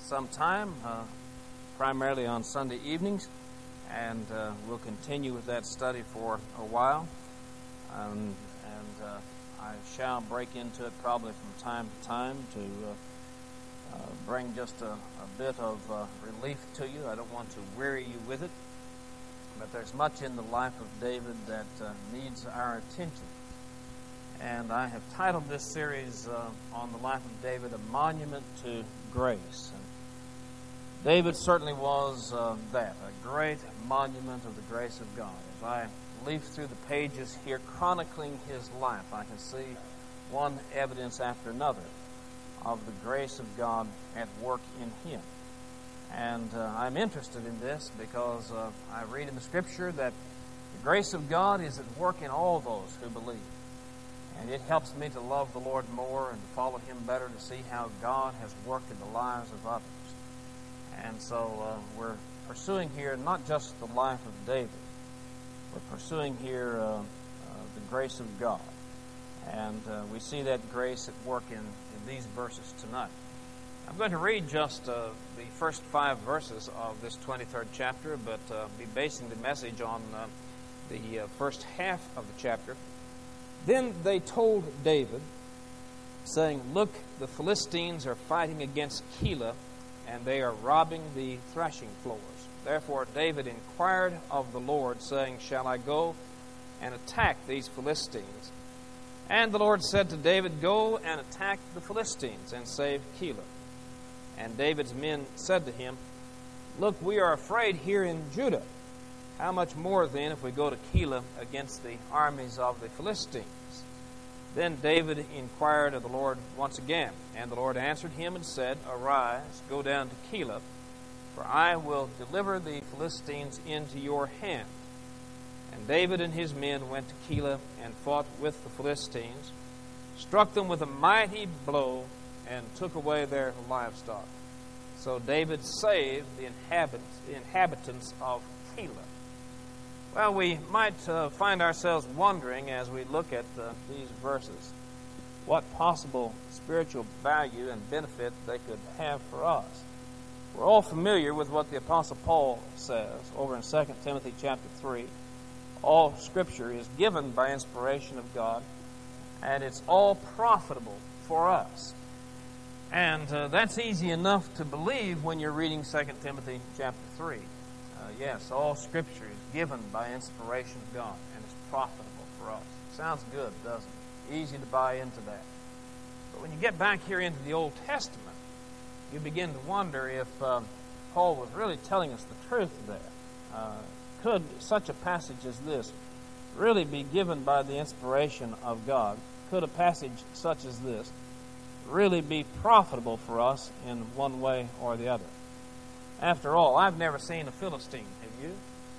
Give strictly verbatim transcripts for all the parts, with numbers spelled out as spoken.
some time, uh, primarily on Sunday evenings, and uh, we'll continue with that study for a while. Um, and uh, I shall break into it probably from time to time to uh, uh, bring just a, a bit of uh, relief to you. I don't want to weary you with it, but there's much in the life of David that uh, needs our attention. And I have titled this series uh, on the life of David, A Monument to Grace. And David certainly was uh, that, a great monument of the grace of God. As I leaf through the pages here chronicling his life, I can see one evidence after another of the grace of God at work in him. And uh, I'm interested in this because uh, I read in the Scripture that the grace of God is at work in all those who believe. And it helps me to love the Lord more and to follow Him better, to see how God has worked in the lives of others. And so uh, we're pursuing here not just the life of David, we're pursuing here uh, uh, the grace of God. And uh, we see that grace at work in, in these verses tonight. I'm going to read just uh, the first five verses of this twenty-third chapter, but uh, be basing the message on uh, the uh, first half of the chapter. Then they told David, saying, "Look, the Philistines are fighting against Keilah, and they are robbing the threshing floors." Therefore David inquired of the Lord, saying, "Shall I go and attack these Philistines?" And the Lord said to David, "Go and attack the Philistines, and save Keilah." And David's men said to him, "Look, we are afraid here in Judah. How much more then if we go to Keilah against the armies of the Philistines?" Then David inquired of the Lord once again, and the Lord answered him and said, "Arise, go down to Keilah, for I will deliver the Philistines into your hand." And David and his men went to Keilah and fought with the Philistines, struck them with a mighty blow, and took away their livestock. So David saved the inhabitants, the inhabitants of Keilah. Well, we might uh, find ourselves wondering as we look at uh, these verses what possible spiritual value and benefit they could have for us. We're all familiar with what the Apostle Paul says over in Second Timothy chapter three. All Scripture is given by inspiration of God, and it's all profitable for us. And uh, that's easy enough to believe when you're reading Second Timothy chapter three. Uh, yes, all Scripture is given by inspiration of God, and it's profitable for us. Sounds good, doesn't it? Easy to buy into that. But when you get back here into the Old Testament, you begin to wonder if um, Paul was really telling us the truth there. Uh, could such a passage as this really be given by the inspiration of God? Could a passage such as this really be profitable for us in one way or the other? After all, I've never seen a Philistine, have you?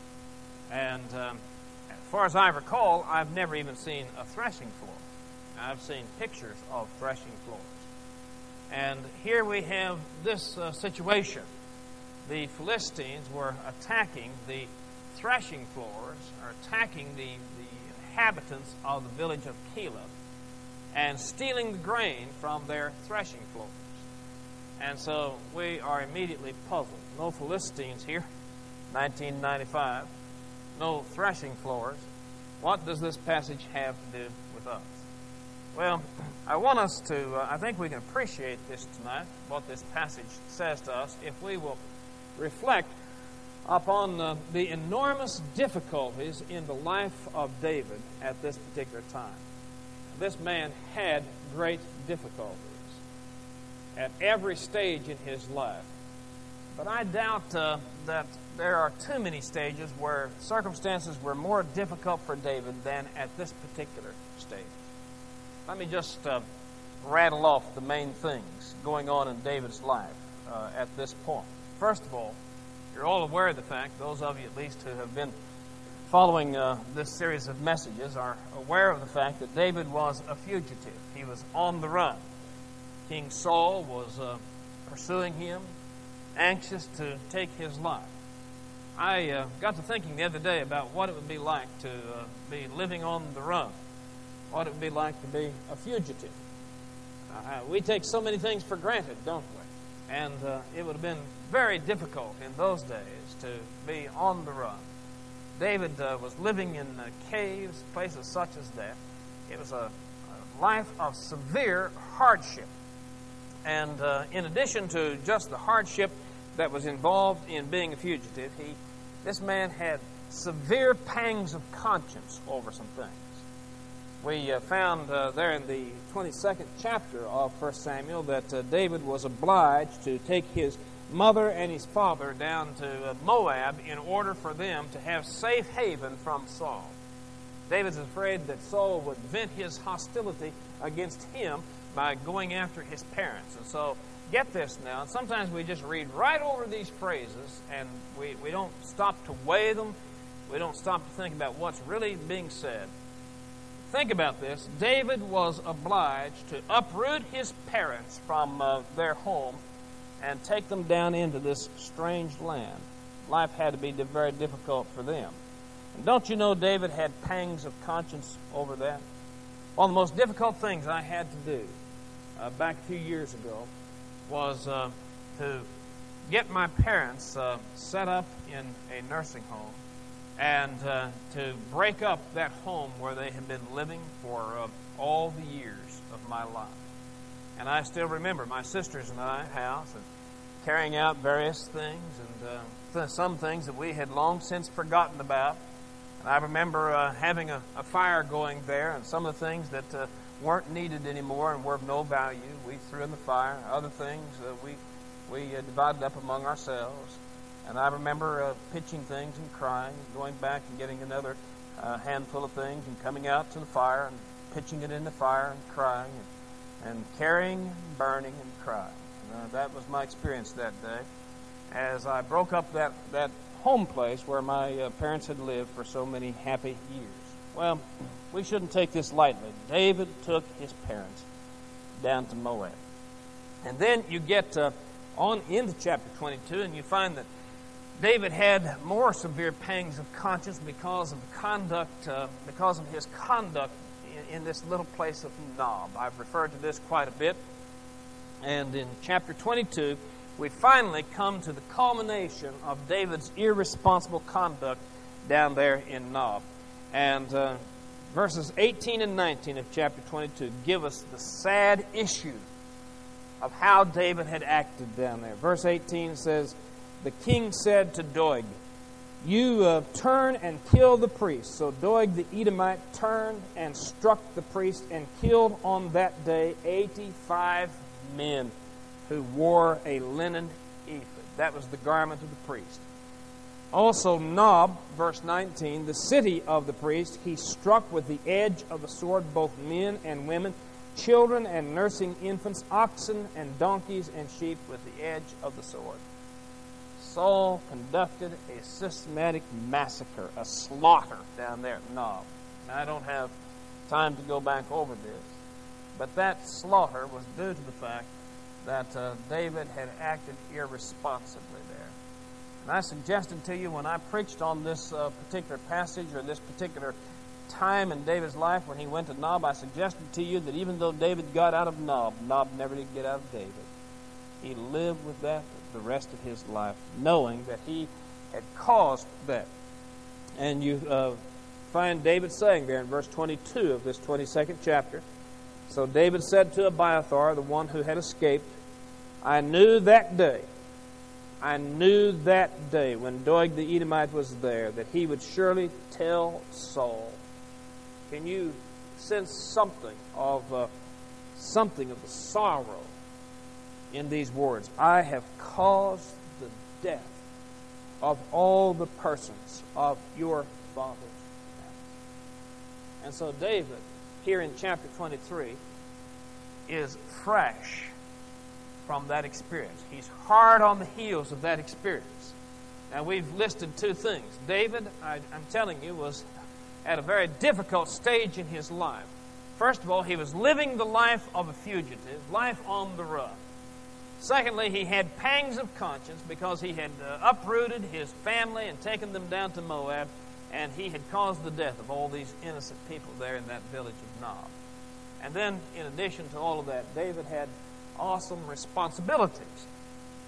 And um, as far as I recall, I've never even seen a threshing floor. I've seen pictures of threshing floors. And here we have this uh, situation. The Philistines were attacking the threshing floors, or attacking the, the inhabitants of the village of Keilah, and stealing the grain from their threshing floors. And so we are immediately puzzled. No Philistines here, nineteen ninety-five. No threshing floors. What does this passage have to do with us? Well, I want us to, uh, I think we can appreciate this tonight, what this passage says to us, if we will reflect upon uh, the enormous difficulties in the life of David at this particular time. This man had great difficulties at every stage in his life. But I doubt uh, that there are too many stages where circumstances were more difficult for David than at this particular stage. Let me just uh, rattle off the main things going on in David's life uh, at this point. First of all, you're all aware of the fact, those of you at least who have been following uh, this series of messages are aware of the fact that David was a fugitive. He was on the run. King Saul was uh, pursuing him, anxious to take his life. I uh, got to thinking the other day about what it would be like to uh, be living on the run, what it would be like to be a fugitive. Uh, we take so many things for granted, don't we? And uh, it would have been very difficult in those days to be on the run. David uh, was living in uh, caves, places such as that. It was a, a life of severe hardship. And uh, in addition to just the hardship that was involved in being a fugitive, he, this man had severe pangs of conscience over some things. We uh, found uh, there in the twenty-second chapter of First Samuel that uh, David was obliged to take his mother and his father down to uh, Moab in order for them to have safe haven from Saul. David's afraid that Saul would vent his hostility against him by going after his parents. And so, get this now, and sometimes we just read right over these phrases and we, we don't stop to weigh them. We don't stop to think about what's really being said. Think about this. David was obliged to uproot his parents from uh, their home and take them down into this strange land. Life had to be very difficult for them. And don't you know David had pangs of conscience over that? One of the most difficult things I had to do uh, back a few years ago was uh, to get my parents uh, set up in a nursing home and uh, to break up that home where they had been living for uh, all the years of my life. And I still remember my sisters and I house and carrying out various things and uh, th- some things that we had long since forgotten about. And I remember uh, having a, a fire going there, and some of the things that uh, weren't needed anymore and were of no value we threw in the fire. Other things uh, we we uh, divided up among ourselves. And I remember uh, pitching things and crying, going back and getting another uh, handful of things and coming out to the fire and pitching it in the fire and crying and, and carrying and burning and crying. And, uh, that was my experience that day as I broke up that, that home place where my uh, parents had lived for so many happy years. Well, we shouldn't take this lightly. David took his parents down to Moab. And then you get uh, on into chapter twenty-two and you find that David had more severe pangs of conscience because of the conduct, uh, because of his conduct in, in this little place of Nob. I've referred to this quite a bit. And in chapter twenty-two, we finally come to the culmination of David's irresponsible conduct down there in Nob. And uh, verses eighteen and nineteen of chapter twenty-two give us the sad issue of how David had acted down there. Verse eighteen says, "The king said to Doeg, 'You uh, turn and kill the priest.' So Doeg the Edomite turned and struck the priest and killed on that day eighty-five men who wore a linen ephod." That was the garment of the priest. Also Nob, verse nineteen, "The city of the priest he struck with the edge of the sword both men and women, children and nursing infants, oxen and donkeys and sheep with the edge of the sword." Saul conducted a systematic massacre, a slaughter down there at Nob. Now, I don't have time to go back over this, but that slaughter was due to the fact that uh, David had acted irresponsibly there. And I suggested to you when I preached on this uh, particular passage or this particular time in David's life when he went to Nob, I suggested to you that even though David got out of Nob, Nob never did get out of David. He lived with that the rest of his life, knowing that he had caused that. And you uh, find David saying there in verse twenty-two of this twenty-second chapter, "So David said to Abiathar, the one who had escaped, I knew that day, I knew that day when Doeg the Edomite was there, that he would surely tell Saul." Can you sense something of uh, something of the sorrow in these words? "I have caused the death of all the persons of your fathers." And so David, here in chapter twenty-three, is fresh from that experience. He's hard on the heels of that experience. Now, we've listed two things. David, I, I'm telling you, was at a very difficult stage in his life. First of all, he was living the life of a fugitive, life on the run. Secondly, he had pangs of conscience because he had uh, uprooted his family and taken them down to Moab, and he had caused the death of all these innocent people there in that village of Nob. And then, in addition to all of that, David had awesome responsibilities.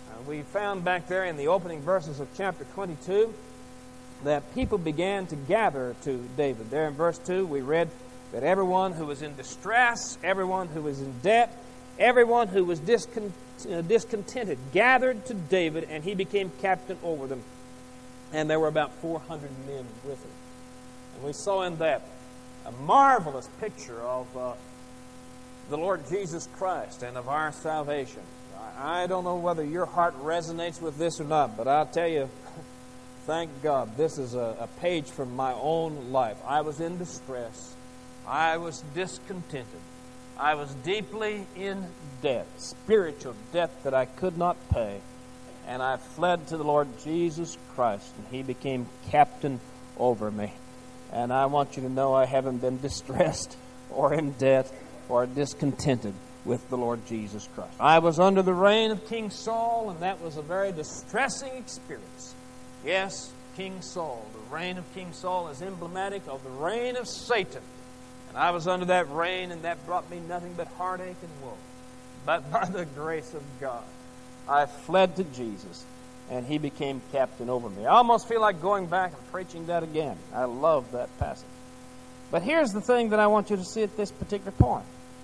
Uh, we found back there in the opening verses of chapter twenty-two that people began to gather to David. There in verse two, we read that everyone who was in distress, everyone who was in debt, everyone who was discon- uh, discontented gathered to David, and he became captain over them. And there were about four hundred men with him. And we saw in that a marvelous picture of uh, the Lord Jesus Christ and of our salvation. I, I don't know whether your heart resonates with this or not, but I'll tell you, thank God, this is a, a page from my own life. I was in distress. I was discontented. I was deeply in debt, spiritual debt that I could not pay. And I fled to the Lord Jesus Christ, and He became captain over me. And I want you to know I haven't been distressed or in debt or discontented with the Lord Jesus Christ. I was under the reign of King Saul, and that was a very distressing experience. Yes, King Saul. The reign of King Saul is emblematic of the reign of Satan. And I was under that reign, and that brought me nothing but heartache and woe. But by the grace of God, I fled to Jesus, and He became captain over me. I almost feel like going back and preaching that again. I love that passage. But here's the thing that I want you to see at this particular point.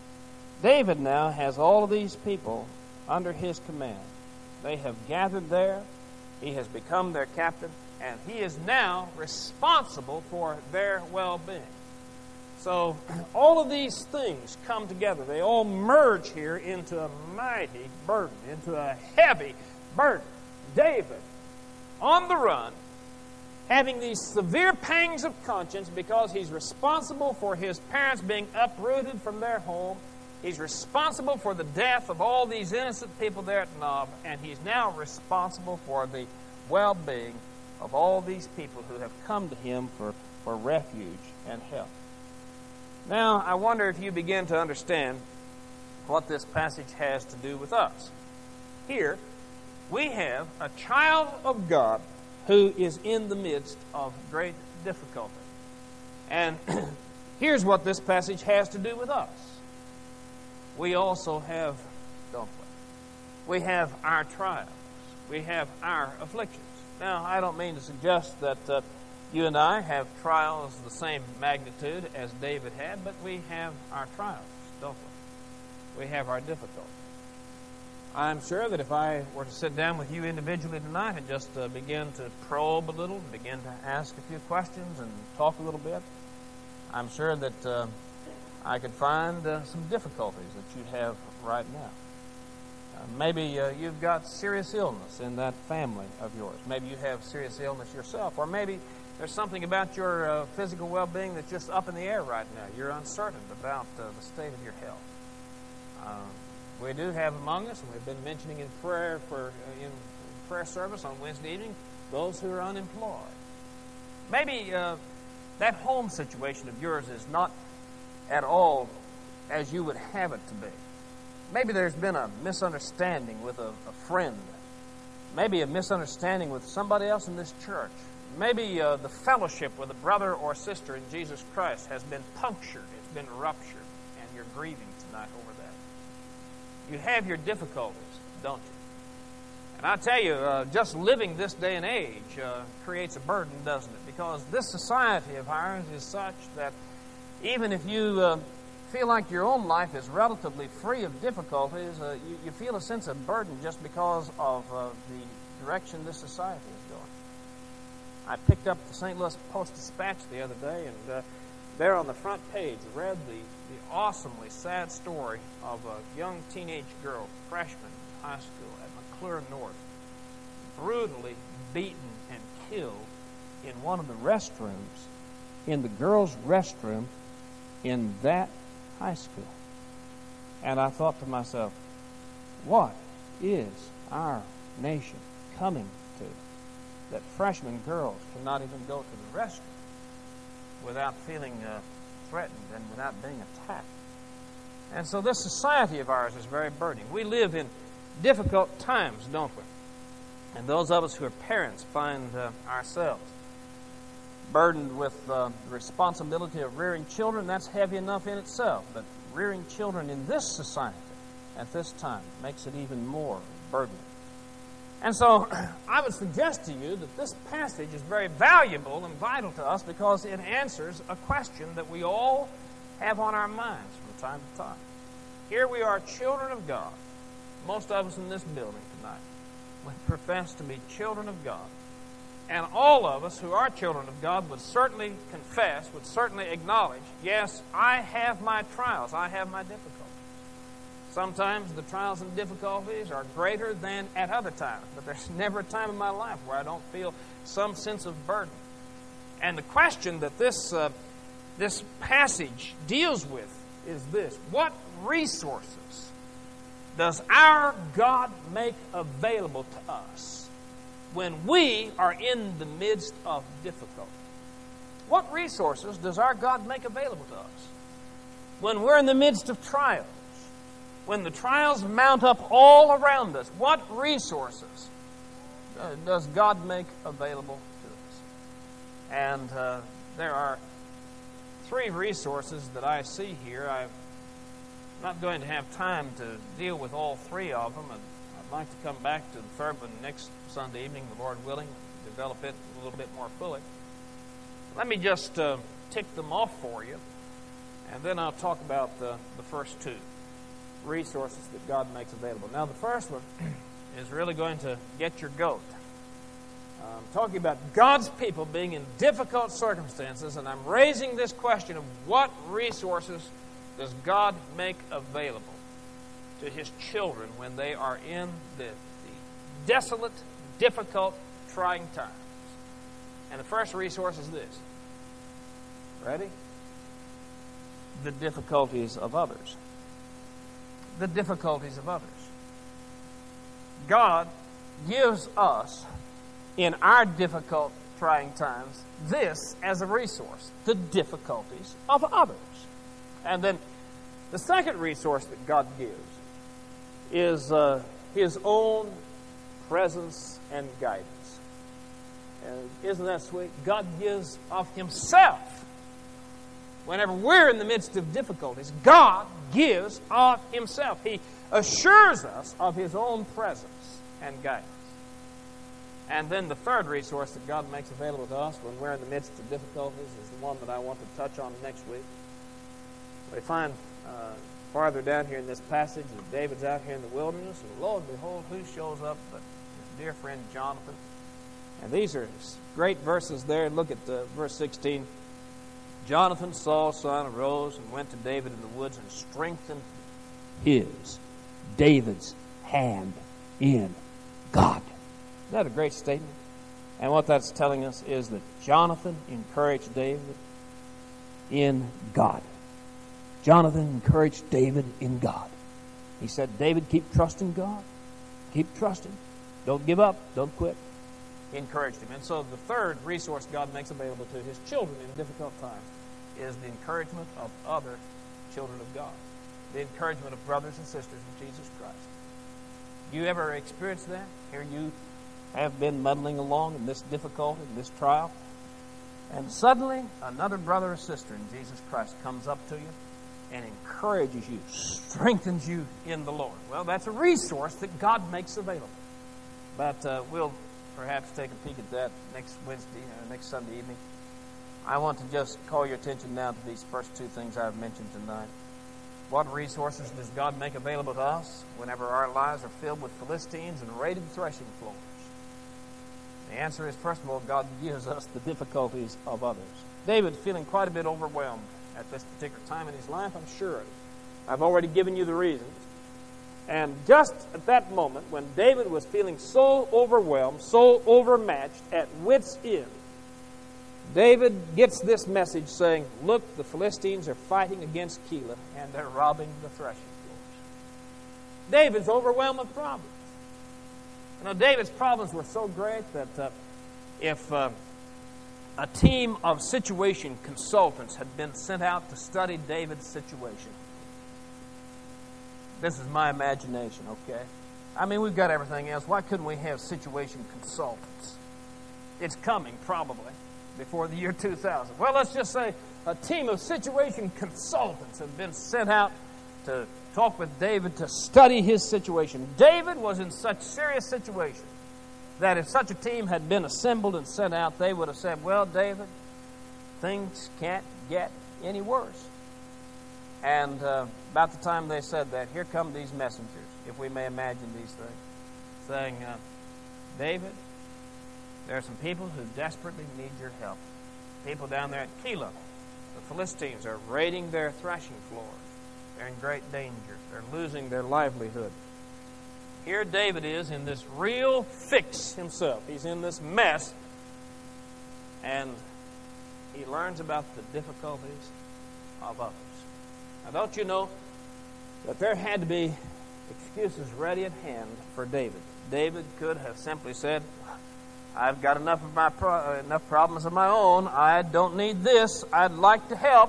David now has all of these people under his command. They have gathered there. He has become their captain, and he is now responsible for their well-being. So all of these things come together. They all merge here into a mighty burden, into a heavy burden. David, on the run, having these severe pangs of conscience because he's responsible for his parents being uprooted from their home. He's responsible for the death of all these innocent people there at Nob, and he's now responsible for the well-being of all these people who have come to him for, for refuge and help. Now, I wonder if you begin to understand what this passage has to do with us. Here, we have a child of God who is in the midst of great difficulty. And here's what this passage has to do with us. We also have, don't we? We have our trials. We have our afflictions. Now, I don't mean to suggest that uh, you and I have trials the same magnitude as David had, but we have our trials, don't we? We have our difficulties. I'm sure that if I were to sit down with you individually tonight and just uh, begin to probe a little, begin to ask a few questions and talk a little bit, I'm sure that uh, I could find uh, some difficulties that you have right now. Uh, maybe uh, you've got serious illness in that family of yours. Maybe you have serious illness yourself, or maybe there's something about your uh, physical well-being that's just up in the air right now. You're uncertain about uh, the state of your health. Uh, we do have among us, and we've been mentioning in prayer for uh, in prayer service on Wednesday evening, those who are unemployed. Maybe uh, that home situation of yours is not at all as you would have it to be. Maybe there's been a misunderstanding with a, a friend. Maybe a misunderstanding with somebody else in this church. Maybe uh, the fellowship with a brother or sister in Jesus Christ has been punctured, it's been ruptured, and you're grieving tonight over that. You have your difficulties, don't you? And I tell you, uh, just living this day and age uh, creates a burden, doesn't it? Because this society of ours is such that even if you uh, feel like your own life is relatively free of difficulties, uh, you, you feel a sense of burden just because of uh, the direction this society is going. I picked up the Saint Louis Post-Dispatch the other day, and uh, there on the front page read the, the awesomely sad story of a young teenage girl, freshman in high school at McClure North, brutally beaten and killed in one of the restrooms, in the girls' restroom in that high school. And I thought to myself, what is our nation coming to? That freshman girls cannot even go to the restroom without feeling uh, threatened and without being attacked. And so this society of ours is very burdening. We live in difficult times, don't we? And those of us who are parents find uh, ourselves burdened with uh, the responsibility of rearing children. That's heavy enough in itself, but rearing children in this society at this time makes it even more burdening. And so I would suggest to you that this passage is very valuable and vital to us because it answers a question that we all have on our minds from time to time. Here we are, children of God. Most of us in this building tonight, we profess to be children of God. And all of us who are children of God would certainly confess, would certainly acknowledge, yes, I have my trials, I have my difficulties. Sometimes the trials and difficulties are greater than at other times, but there's never a time in my life where I don't feel some sense of burden. And the question that this, uh, this passage deals with is this: what resources does our God make available to us when we are in the midst of difficulty? What resources does our God make available to us when we're in the midst of trials? When the trials mount up all around us, what resources uh, does God make available to us? And uh, there are three resources that I see here. I'm not going to have time to deal with all three of them, and I'd like to come back to the third one next Sunday evening, the Lord willing, and develop it a little bit more fully. Let me just uh, tick them off for you, and then I'll talk about the, the first two resources that God makes available. Now, the first one is really going to get your goat. I'm talking about God's people being in difficult circumstances, and I'm raising this question of what resources does God make available to His children when they are in the, the desolate, difficult, trying times. And the first resource is this. Ready? The difficulties of others. The difficulties of others. God gives us, in our difficult, trying times, this as a resource, the difficulties of others. And then the second resource that God gives is uh, His own presence and guidance. And isn't that sweet? God gives of Himself. Whenever we're in the midst of difficulties, God gives of Himself. He assures us of His own presence and guidance. And then the third resource that God makes available to us when we're in the midst of difficulties is the one that I want to touch on next week. We find uh, farther down here in this passage that David's out here in the wilderness, and lo and behold, who shows up but his dear friend Jonathan. And these are great verses there. Look at uh, verse sixteen. Jonathan, Saul's son, arose and went to David in the woods and strengthened his, David's, hand in God. Isn't that a great statement? And what that's telling us is that Jonathan encouraged David in God. Jonathan encouraged David in God. He said, David, keep trusting God. Keep trusting. Don't give up. Don't quit. He encouraged him. And so the third resource God makes available to His children in difficult times is the encouragement of other children of God. The encouragement of brothers and sisters in Jesus Christ. You ever experienced that? Here you have been muddling along in this difficulty, in this trial, and suddenly another brother or sister in Jesus Christ comes up to you and encourages you, strengthens you in the Lord. Well, that's a resource that God makes available. But uh, we'll perhaps take a peek at that next Wednesday, or next Sunday evening. I want to just call your attention now to these first two things I've mentioned tonight. What resources does God make available to us whenever our lives are filled with Philistines and raided threshing floors? The answer is, first of all, God gives us the difficulties of others. David's feeling quite a bit overwhelmed at this particular time in his life, I'm sure. I've already given you the reasons. And just at that moment, when David was feeling so overwhelmed, so overmatched, at wit's end, David gets this message saying, look, the Philistines are fighting against Keilah, and they're robbing the threshing floors. David's overwhelmed with problems. You know, David's problems were so great that uh, if uh, a team of situation consultants had been sent out to study David's situation, this is my imagination, okay? I mean, we've got everything else. Why couldn't we have situation consultants? It's coming, probably, before the year two thousand. Well, let's just say a team of situation consultants have been sent out to talk with David to study his situation. David was in such serious situation that if such a team had been assembled and sent out, they would have said, well, David, things can't get any worse. And uh, about the time they said that, here come these messengers, if we may imagine these things, saying, uh, David, there are some people who desperately need your help. People down there at Keilah, the Philistines are raiding their threshing floors. They're in great danger. They're losing their livelihood. Here David is in this real fix himself. He's in this mess. And he learns about the difficulties of others. Now, don't you know that there had to be excuses ready at hand for David? David could have simply said, I've got enough of my pro- enough problems of my own. I don't need this. I'd like to help.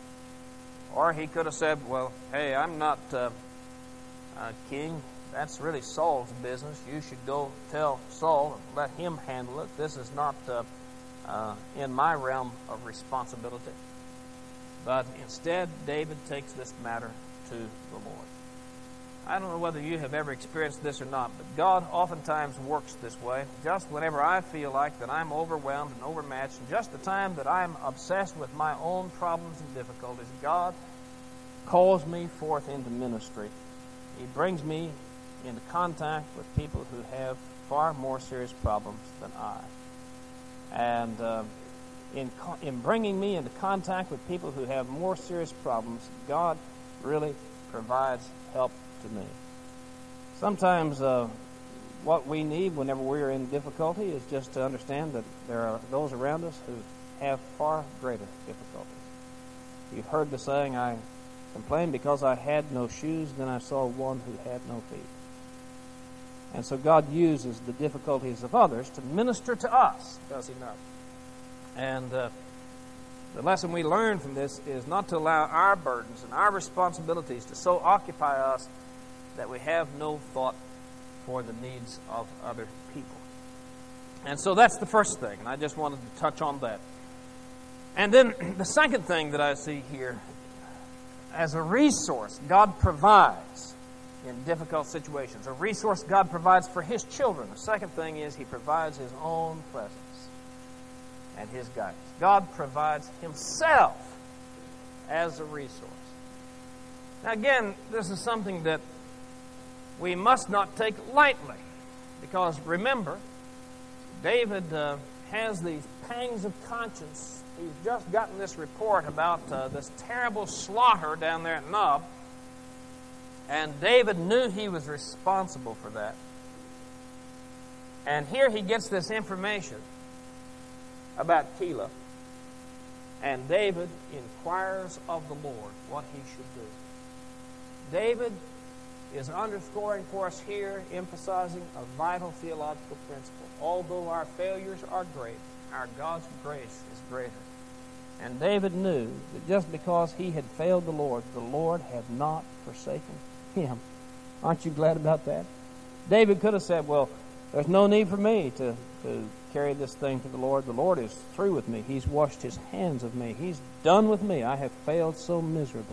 Or he could have said, well, hey, I'm not uh, uh, king. That's really Saul's business. You should go tell Saul and let him handle it. This is not uh, uh, in my realm of responsibility. But instead, David takes this matter to the Lord. I don't know whether you have ever experienced this or not, but God oftentimes works this way. Just whenever I feel like that I'm overwhelmed and overmatched, and just the time that I'm obsessed with my own problems and difficulties, God calls me forth into ministry. He brings me into contact with people who have far more serious problems than I. And uh, in, co- in bringing me into contact with people who have more serious problems, God really provides help to me. Sometimes uh, what we need whenever we're in difficulty is just to understand that there are those around us who have far greater difficulties. You've heard the saying, I complained because I had no shoes, then I saw one who had no feet. And so God uses the difficulties of others to minister to us, does he not? And uh, the lesson we learn from this is not to allow our burdens and our responsibilities to so occupy us that we have no thought for the needs of other people. And so that's the first thing, and I just wanted to touch on that. And then the second thing that I see here, as a resource God provides in difficult situations, a resource God provides for his children. The second thing is he provides his own presence and his guidance. God provides himself as a resource. Now again, this is something that we must not take lightly, because remember, David uh, has these pangs of conscience. He's just gotten this report about uh, this terrible slaughter down there at Nob, and David knew he was responsible for that. And here he gets this information about Keilah, and David inquires of the Lord what he should do. David is underscoring for us here, emphasizing a vital theological principle. Although our failures are great, our God's grace is greater. And David knew that just because he had failed the Lord, the Lord had not forsaken him. Aren't you glad about that? David could have said, well, there's no need for me to, to carry this thing to the Lord. The Lord is through with me. He's washed his hands of me. He's done with me. I have failed so miserably.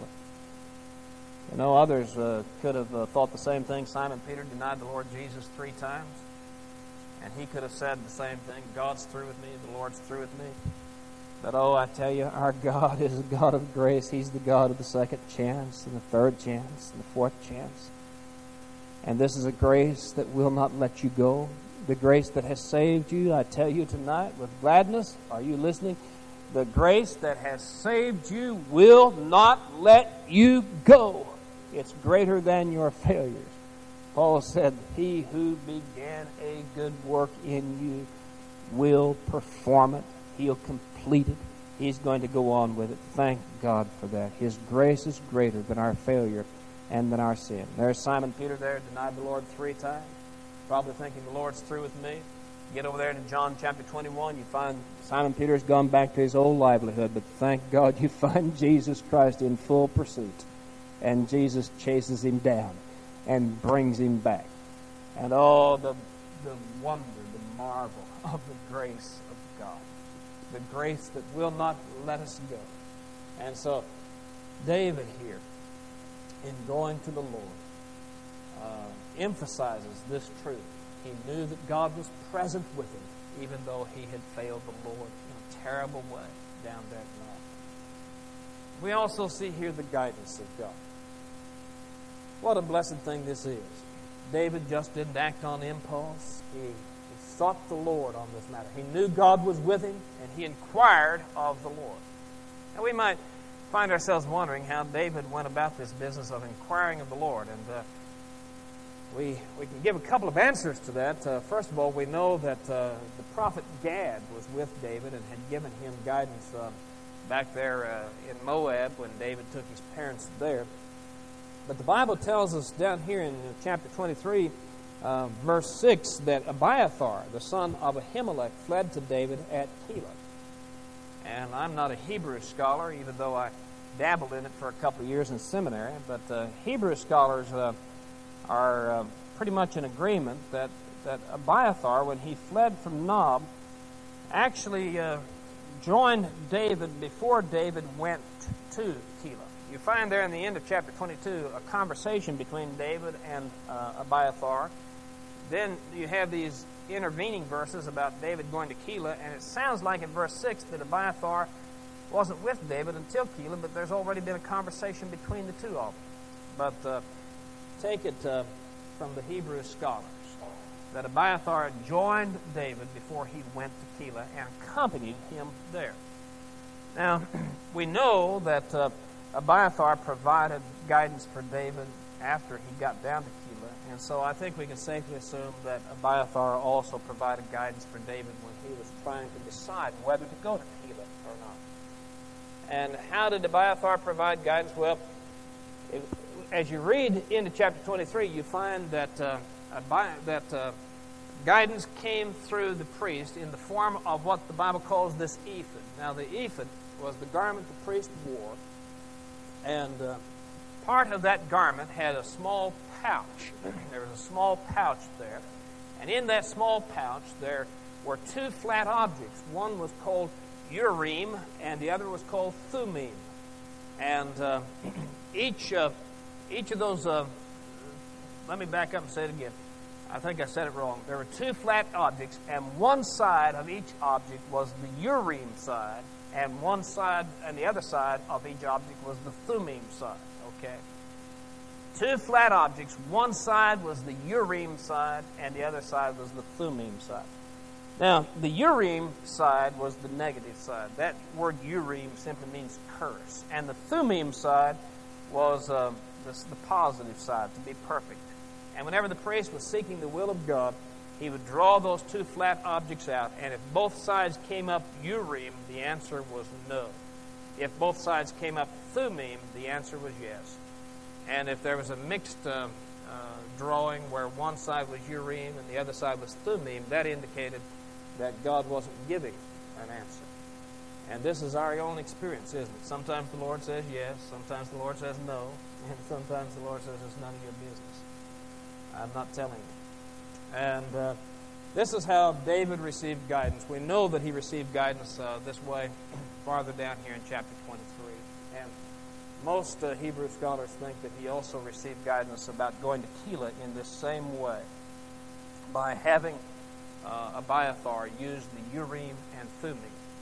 You know, others uh, could have uh, thought the same thing. Simon Peter denied the Lord Jesus three times. And he could have said the same thing. God's through with me. The Lord's through with me. But, oh, I tell you, our God is a God of grace. He's the God of the second chance and the third chance and the fourth chance. And this is a grace that will not let you go. The grace that has saved you, I tell you tonight with gladness. Are you listening? The grace that has saved you will not let you go. It's greater than your failures. Paul said, he who began a good work in you will perform it. He'll complete it. He's going to go on with it. Thank God for that. His grace is greater than our failure and than our sin. There's Simon Peter there, denied the Lord three times. Probably thinking the Lord's through with me. Get over there to John chapter twenty-one, you find Simon Peter's gone back to his old livelihood, but thank God you find Jesus Christ in full pursuit. And Jesus chases him down and brings him back. And oh, the, the wonder, the marvel of the grace of God. The grace that will not let us go. And so, David here, in going to the Lord, uh, emphasizes this truth. He knew that God was present with him, even though he had failed the Lord in a terrible way down there at Nob. We also see here the guidance of God. What a blessed thing this is. David just didn't act on impulse. He, he sought the Lord on this matter. He knew God was with him, and he inquired of the Lord. Now we might find ourselves wondering how David went about this business of inquiring of the Lord. And uh, we we can give a couple of answers to that. Uh, first of all, we know that uh, the prophet Gad was with David and had given him guidance uh, back there uh, in Moab when David took his parents there. But the Bible tells us down here in chapter twenty-three, uh, verse six, that Abiathar, the son of Ahimelech, fled to David at Keilah. And I'm not a Hebrew scholar, even though I dabbled in it for a couple of years in seminary. But uh, Hebrew scholars uh, are uh, pretty much in agreement that, that Abiathar, when he fled from Nob, actually uh, joined David before David went to Keilah. You find there in the end of chapter twenty-two a conversation between David and uh, Abiathar. Then you have these intervening verses about David going to Keilah, and it sounds like in verse six that Abiathar wasn't with David until Keilah, but there's already been a conversation between the two of them. But uh, take it uh, from the Hebrew scholars that Abiathar joined David before he went to Keilah and accompanied him there. Now, we know that uh, Abiathar provided guidance for David after he got down to Keilah, and so I think we can safely assume that Abiathar also provided guidance for David when he was trying to decide whether to go to Keilah or not. And how did Abiathar provide guidance? Well, if, as you read into chapter twenty-three, you find that uh, Abi- that uh, guidance came through the priest in the form of what the Bible calls this ephod. Now, the ephod was the garment the priest wore, and uh, part of that garment had a small pouch. There was a small pouch there. And in that small pouch, there were two flat objects. One was called Urim, and the other was called Thummim. And uh, each, uh, each of those... Uh, let me back up and say it again. I think I said it wrong. There were two flat objects, and one side of each object was the Urim side, and one side and the other side of each object was the Thummim side. Okay? Two flat objects. One side was the Urim side, and the other side was the Thummim side. Now, the Urim side was the negative side. That word Urim simply means curse. And the Thummim side was uh, the, the positive side, to be perfect. And whenever the priest was seeking the will of God, he would draw those two flat objects out, and if both sides came up Urim, the answer was no. If both sides came up Thummim, the answer was yes. And if there was a mixed uh, uh, drawing where one side was Urim and the other side was Thummim, that indicated that God wasn't giving an answer. And this is our own experience, isn't it? Sometimes the Lord says yes, sometimes the Lord says no, and sometimes the Lord says it's none of your business. I'm not telling you. And uh, this is how David received guidance. We know that he received guidance uh, this way, farther down here in chapter twenty-three. And most uh, Hebrew scholars think that he also received guidance about going to Keilah in this same way, by having uh, Abiathar use the Urim and Thummim.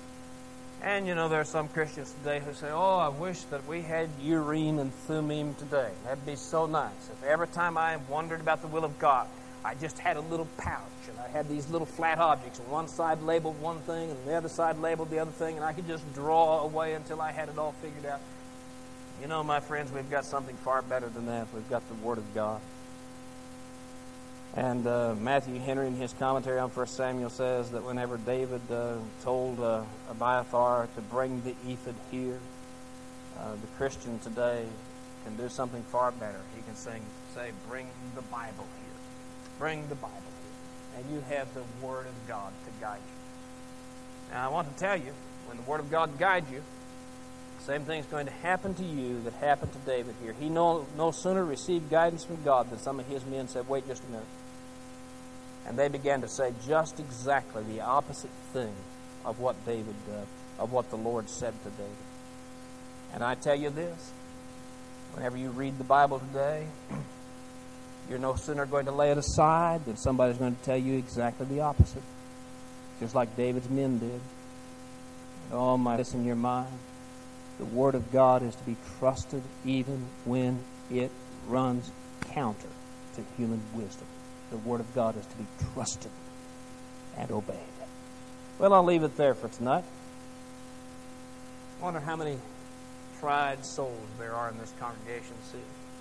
And, you know, there are some Christians today who say, oh, I wish that we had Urim and Thummim today. That'd be so nice. If every time I wondered about the will of God, I just had a little pouch, and I had these little flat objects, and one side labeled one thing, and the other side labeled the other thing, and I could just draw away until I had it all figured out. You know, my friends, we've got something far better than that. We've got the Word of God. And uh, Matthew Henry, in his commentary on First Samuel, says that whenever David uh, told uh, Abiathar to bring the ephod here, uh, the Christian today can do something far better. He can sing, say, bring the Bible here. Bring the Bible here. And you have the Word of God to guide you. Now, I want to tell you, when the Word of God guides you, the same thing is going to happen to you that happened to David here. He no, no sooner received guidance from God than some of his men said, wait just a minute. And they began to say just exactly the opposite thing of what David, uh, of what the Lord said to David. And I tell you this, whenever you read the Bible today, You're no sooner going to lay it aside than somebody's going to tell you exactly the opposite. Just like David's men did. Oh, my, listen in your mind. The Word of God is to be trusted even when it runs counter to human wisdom. The Word of God is to be trusted and obeyed. Well, I'll leave it there for tonight. I wonder how many tried souls there are in this congregation. See,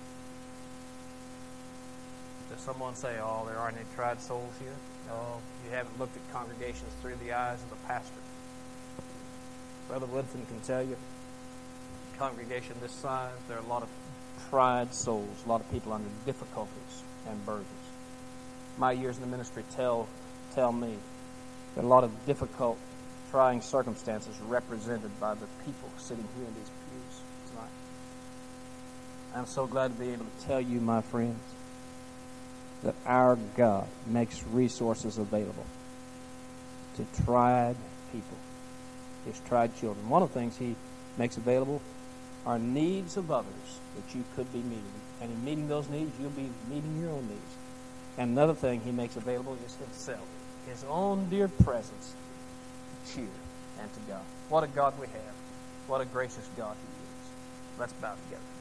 does someone say, "Oh, there aren't any tried souls here"? No, you haven't looked at congregations through the eyes of the pastor. Brother Woodson can tell you, a congregation this size, there are a lot of tried souls, a lot of people under difficulties and burdens. My years in the ministry tell tell me that a lot of difficult, trying circumstances represented by the people sitting here in these pews tonight. I'm so glad to be able to tell you, my friends, that our God makes resources available to tried people, His tried children. One of the things He makes available are needs of others that you could be meeting. And in meeting those needs, you'll be meeting your own needs. And another thing He makes available is Himself, His own dear presence to cheer and to God. What a God we have. What a gracious God He is. Let's bow together.